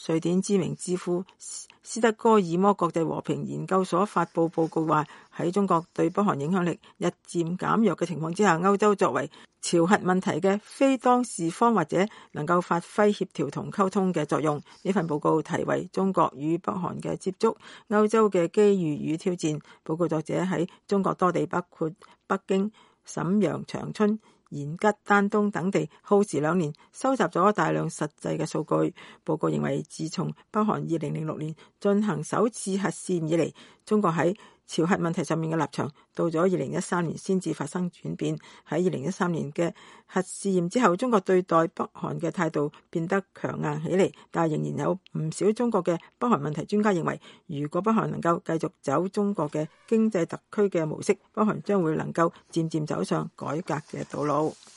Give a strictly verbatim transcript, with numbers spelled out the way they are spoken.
瑞典知名智庫斯德哥爾摩國際和平研究所發佈報告話，喺中國對北韓影響力日漸減弱嘅情況之下，歐洲作為朝核問題嘅非當事方，或者能夠發揮協調同溝通嘅作用。呢份報告題為《中國與北韓嘅接觸：歐洲嘅機遇與挑戰》。報告作者喺中國多地，包括北京、瀋陽、長春、延吉、丹東等地耗時兩年，收集咗大量實際嘅數據。報告認為，自從北韓二零零六年進行首次核試以嚟，中國喺朝核問題上面嘅立場到咗二零一三年先至發生轉變。喺二零一三年嘅核試驗之後，中國對待北韓嘅態度變得強硬起嚟，但係仍然有唔少中國嘅北韓問題專家認為，如果北韓能夠繼續走中國嘅經濟特區嘅模式，北韓將會能夠漸漸走上改革嘅道路。